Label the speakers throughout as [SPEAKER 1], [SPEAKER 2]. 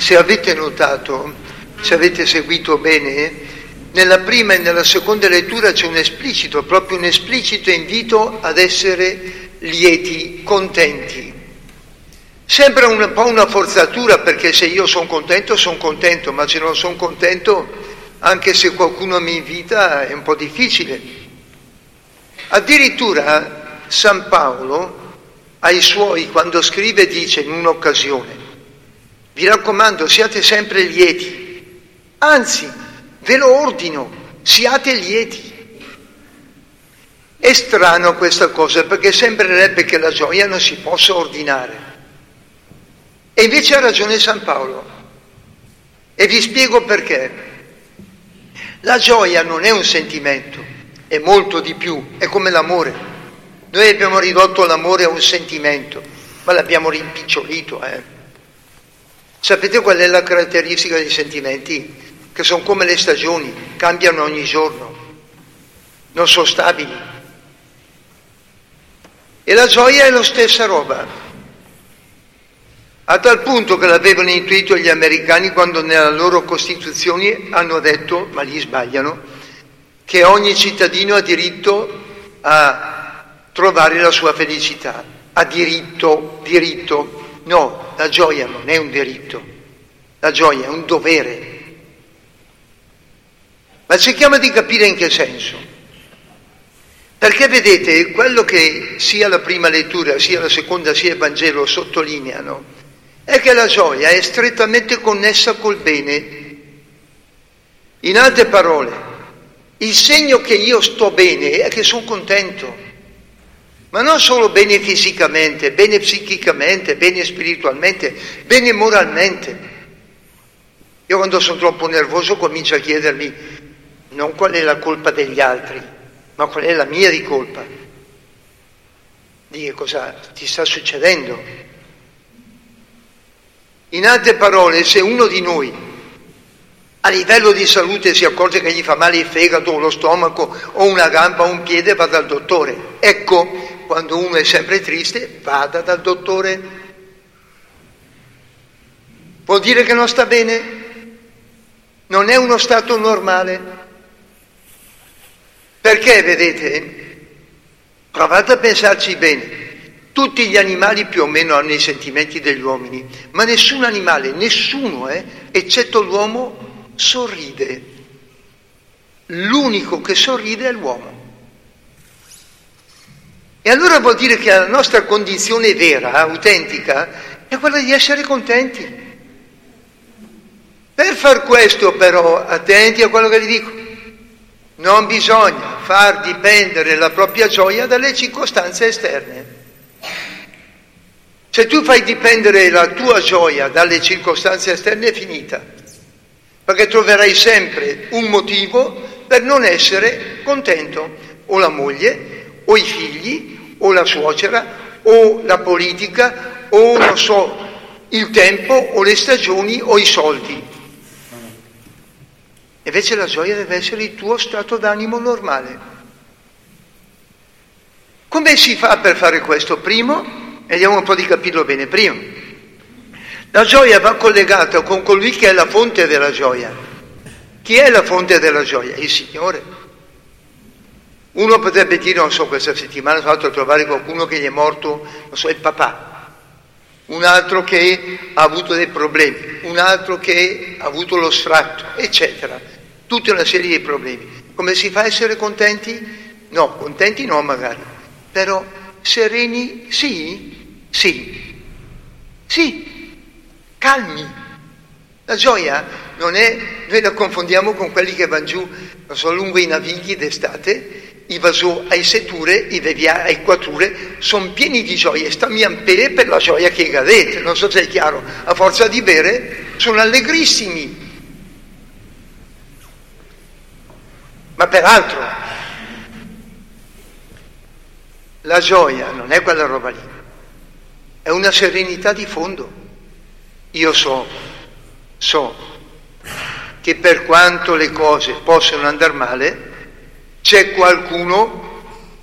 [SPEAKER 1] Se avete notato, se avete seguito bene, nella prima e nella seconda lettura c'è proprio un esplicito invito ad essere lieti, contenti. Sembra un po' una forzatura, perché se io sono contento, ma se non sono contento, anche se qualcuno mi invita, è un po' difficile. Addirittura San Paolo ai suoi, quando scrive, dice in un'occasione: vi raccomando, siate sempre lieti, anzi, ve lo ordino, siate lieti. È strano questa cosa, perché sembrerebbe che la gioia non si possa ordinare. E invece ha ragione San Paolo. E vi spiego perché. La gioia non è un sentimento, è molto di più, è come l'amore. Noi abbiamo ridotto l'amore a un sentimento, ma l'abbiamo rimpicciolito. Sapete qual è la caratteristica dei sentimenti? Che sono come le stagioni, cambiano ogni giorno, non sono stabili. E la gioia è la stessa roba. A tal punto che l'avevano intuito gli americani quando nella loro Costituzione hanno detto, ma lì sbagliano, che ogni cittadino ha diritto a trovare la sua felicità. Ha diritto. No, la gioia non è un diritto, la gioia è un dovere. Ma cerchiamo di capire in che senso. Perché vedete, quello che sia la prima lettura, sia la seconda, sia il Vangelo sottolineano, è che la gioia è strettamente connessa col bene. In altre parole, il segno che io sto bene è che sono contento, ma non solo bene fisicamente, bene psichicamente, bene spiritualmente, bene moralmente. Io quando sono troppo nervoso comincio a chiedermi non qual è la colpa degli altri, ma qual è la mia di colpa, di che cosa ti sta succedendo. In altre parole, se uno di noi a livello di salute si accorge che gli fa male il fegato o lo stomaco o una gamba o un piede, va dal dottore. Ecco, quando uno è sempre triste, vada dal dottore. Vuol dire che non sta bene? Non è uno stato normale. Perché, vedete, provate a pensarci bene. Tutti gli animali più o meno hanno i sentimenti degli uomini, ma nessun animale, nessuno, eccetto l'uomo, sorride. L'unico che sorride è l'uomo. E allora vuol dire che la nostra condizione vera, autentica, è quella di essere contenti. Per far questo, però, attenti a quello che vi dico, non bisogna far dipendere la propria gioia dalle circostanze esterne. Se tu fai dipendere la tua gioia dalle circostanze esterne, è finita, perché troverai sempre un motivo per non essere contento, o la moglie, o i figli, o la suocera, o la politica, o non so, il tempo, o le stagioni, o i soldi. Invece la gioia deve essere il tuo stato d'animo normale. Come si fa per fare questo? Primo, vediamo un po' di capirlo bene. Primo, la gioia va collegata con colui che è la fonte della gioia. Chi è la fonte della gioia? Il Signore. Uno potrebbe dire, non so, questa settimana sono andato a trovare qualcuno che gli è morto, non so, il papà, un altro che ha avuto dei problemi, un altro che ha avuto lo sfratto, eccetera. Tutta una serie di problemi. Come si fa a essere contenti? No, contenti no magari, però sereni sì, calmi. La gioia non è, noi la confondiamo con quelli che vanno giù, non so, lungo i navigli d'estate, i vasò ai setture, i vevia ai quatture, sono pieni di gioia, stanno per la gioia che avete, non so se è chiaro, a forza di bere sono allegrissimi. Ma peraltro la gioia non è quella roba lì, è una serenità di fondo. Io so che per quanto le cose possono andare male, c'è qualcuno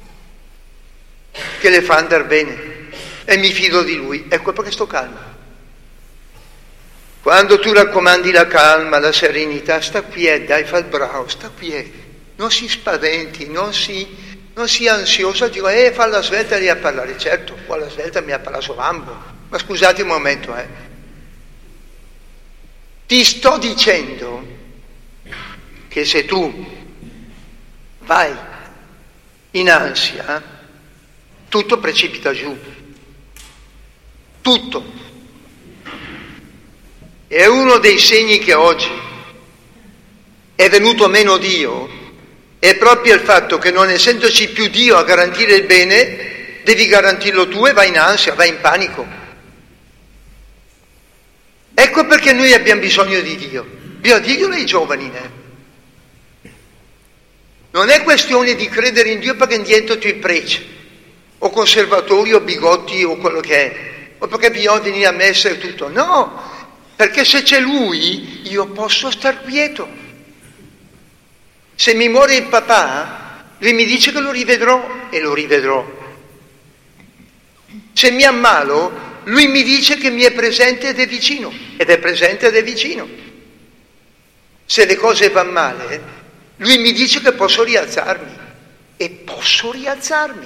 [SPEAKER 1] che le fa andare bene e mi fido di lui, ecco perché sto calmo. Quando tu raccomandi la calma, la serenità, sta quiet, dai, fa il bravo, sta quiet, non si spaventi, non sia ansioso, dico, fa la svelta lì a parlare, certo, qua la svelta mi ha parlato Rambo, ma scusate un momento, Ti sto dicendo che se tu vai in ansia, tutto precipita giù, tutto. E uno dei segni che oggi è venuto meno Dio è proprio il fatto che, non essendoci più Dio a garantire il bene, devi garantirlo tu e vai in ansia, vai in panico. Ecco perché noi abbiamo bisogno di Dio. Diglielo ai giovani, Non è questione di credere in Dio perché dietro ti preci, o conservatori, o bigotti, o quello che è, o perché bisogna venire a messa e tutto. No! Perché se c'è Lui, io posso star quieto. Se mi muore il papà, Lui mi dice che lo rivedrò e lo rivedrò. Se mi ammalo, Lui mi dice che mi è presente ed è vicino, ed è presente ed è vicino. Se le cose vanno male, Lui mi dice che posso rialzarmi e posso rialzarmi.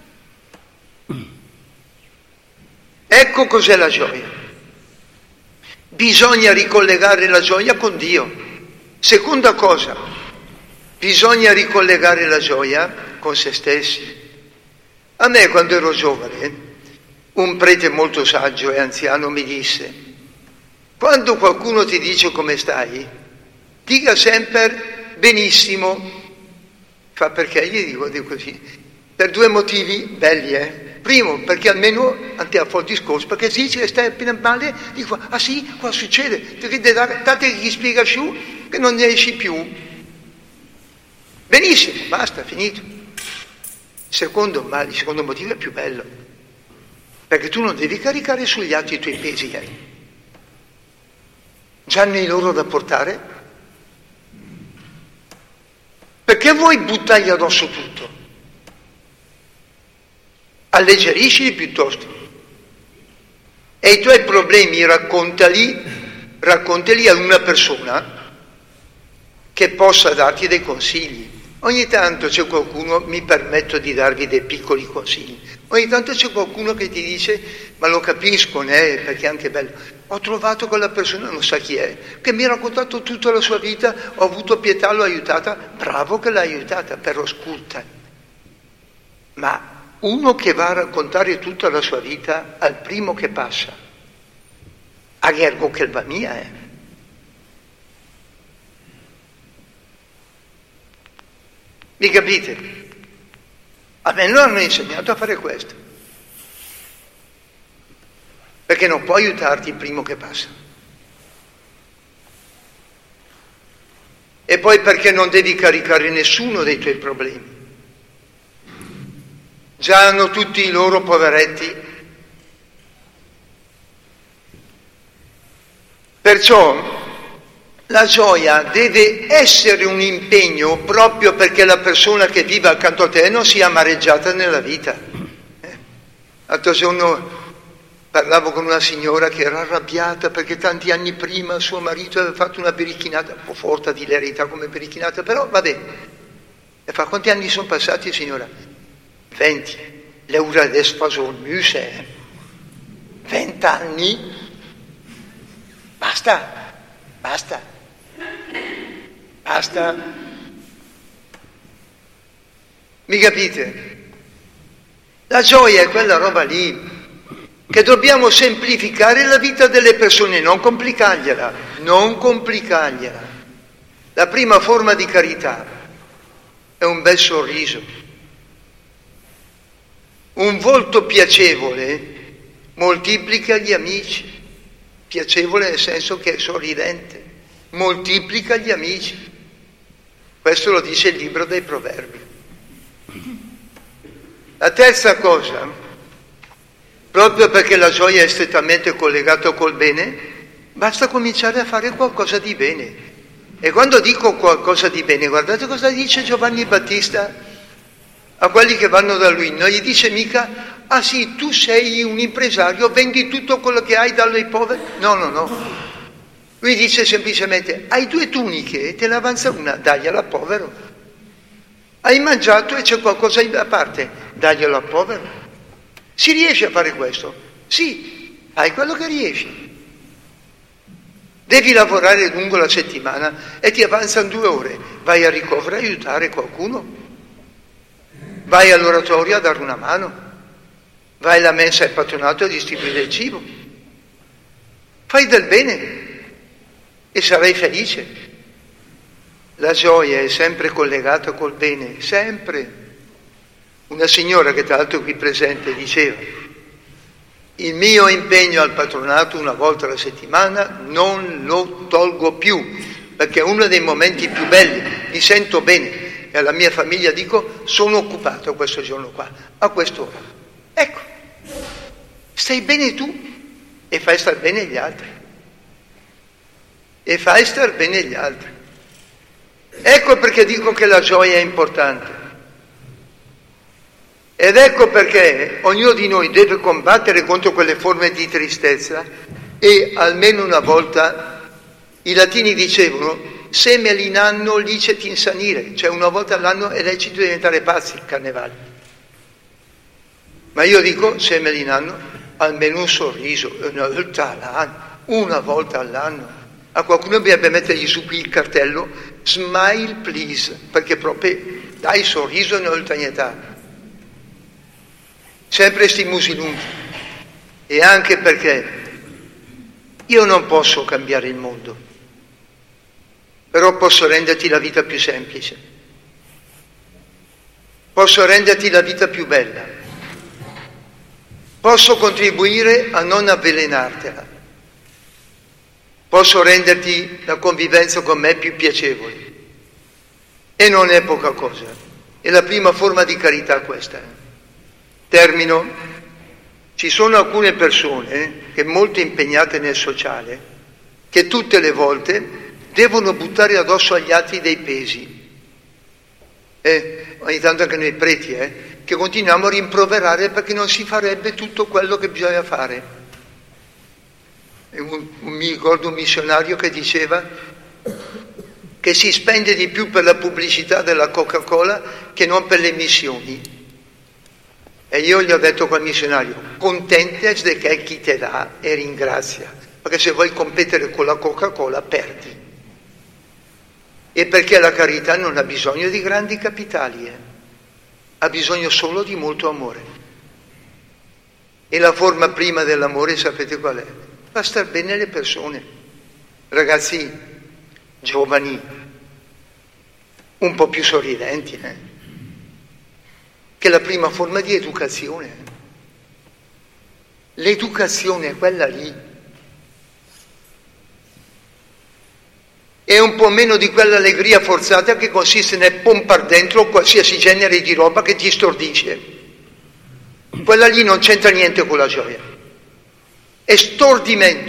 [SPEAKER 1] Ecco cos'è la gioia. Bisogna ricollegare la gioia con Dio. Seconda cosa, bisogna ricollegare la gioia con se stessi. A me, quando ero giovane, un prete molto saggio e anziano mi disse: quando qualcuno ti dice come stai, dica sempre benissimo. Fa, perché? Gli dico così, per due motivi belli, Primo, perché almeno andiamo a fuori discorso, perché se dice che stai appena male, dico, ah sì, cosa succede? Date che gli spiega su che non ne esci più. Benissimo, basta, finito. Il secondo motivo è più bello, perché tu non devi caricare sugli altri i tuoi pesi, Già nei loro da portare. Perché vuoi buttargli addosso tutto? Alleggeriscili piuttosto. E i tuoi problemi raccontali a una persona che possa darti dei consigli. Ogni tanto c'è qualcuno, mi permetto di darvi dei piccoli consigli, ogni tanto c'è qualcuno che ti dice, ma lo capisco, perché è anche bello, ho trovato quella persona, non sa chi è, che mi ha raccontato tutta la sua vita, ho avuto pietà, l'ho aiutata, bravo che l'ha aiutata, però ascolta, ma uno che va a raccontare tutta la sua vita al primo che passa, a gergo che va mia, Mi capite? A me non hanno insegnato a fare questo, perché non può aiutarti il primo che passa. E poi perché non devi caricare nessuno dei tuoi problemi. Già hanno tutti i loro poveretti. Perciò la gioia deve essere un impegno proprio perché la persona che vive accanto a te non sia amareggiata nella vita. L'altro giorno parlavo con una signora che era arrabbiata perché tanti anni prima suo marito aveva fatto una birichinata, un po' forte di verità come birichinata, però vabbè. E fa, quanti anni sono passati, signora? 20. L'euro adesso fa un muse. 20 anni? Basta. Mi capite? La gioia è quella roba lì, che dobbiamo semplificare la vita delle persone, non complicargliela. La prima forma di carità è un bel sorriso. Un volto piacevole moltiplica gli amici. Piacevole nel senso che è sorridente, moltiplica gli amici. Questo lo dice il libro dei Proverbi. La terza cosa, proprio perché la gioia è strettamente collegata col bene, basta cominciare a fare qualcosa di bene. E quando dico qualcosa di bene, guardate cosa dice Giovanni Battista a quelli che vanno da lui. Non gli dice mica, ah sì, tu sei un impresario, vendi tutto quello che hai, dallo ai poveri. No. Lui dice semplicemente: hai 2 tuniche, te ne avanza una, dagliela al povero. Hai mangiato e c'è qualcosa da parte, daglielo al povero. Si riesce a fare questo? Sì, fai quello che riesci. Devi lavorare lungo la settimana e ti avanzano 2 ore, vai a ricovero a aiutare qualcuno, vai all'oratorio a dare una mano, vai alla mensa al patronato a distribuire il cibo. Fai del bene e sarai felice. La gioia è sempre collegata col bene, sempre. Una signora che tra l'altro qui presente diceva: il mio impegno al patronato 1 volta alla settimana non lo tolgo più, perché è uno dei momenti più belli, mi sento bene e alla mia famiglia dico: sono occupato questo giorno qua, a quest'ora. Ecco, stai bene tu e fai star bene gli altri. E fai star bene gli altri. Ecco perché dico che la gioia è importante. Ed ecco perché ognuno di noi deve combattere contro quelle forme di tristezza e almeno una volta i latini dicevano: semel in anno licet insanire, cioè 1 volta all'anno è lecito diventare pazzi il carnevale. Ma io dico semel in anno, almeno un sorriso, 1 volta all'anno. A qualcuno bisogna mettergli su qui il cartello smile please, perché proprio dai sorriso in oltranità. Sempre sti musi lunghi. E anche perché io non posso cambiare il mondo, però posso renderti la vita più semplice, posso renderti la vita più bella, posso contribuire a non avvelenartela, posso renderti la convivenza con me più piacevole. E non è poca cosa, è la prima forma di carità questa. Termino. Ci sono alcune persone che molto impegnate nel sociale, che tutte le volte devono buttare addosso agli altri dei pesi. Ogni tanto anche noi preti, che continuiamo a rimproverare perché non si farebbe tutto quello che bisogna fare. Mi ricordo un missionario che diceva che si spende di più per la pubblicità della Coca-Cola che non per le missioni. E io gli ho detto quel missionario: contentes de che chi te dà e ringrazia, perché se vuoi competere con la Coca-Cola perdi. E perché la carità non ha bisogno di grandi capitali, ha bisogno solo di molto amore. E la forma prima dell'amore sapete qual è? Fa star bene le persone. Ragazzi giovani, un po' più sorridenti, che è la prima forma di educazione. L'educazione è quella lì. È un po' meno di quell'allegria forzata che consiste nel pompar dentro qualsiasi genere di roba che ti stordisce. Quella lì non c'entra niente con la gioia. È stordimento.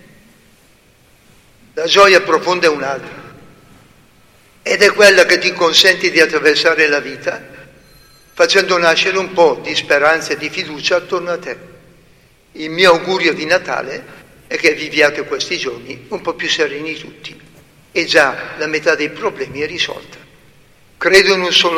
[SPEAKER 1] La gioia profonda è un'altra. Ed è quella che ti consente di attraversare la vita facendo nascere un po' di speranza e di fiducia attorno a te. Il mio augurio di Natale è che viviate questi giorni un po' più sereni tutti, e già la metà dei problemi è risolta. Credo in un solo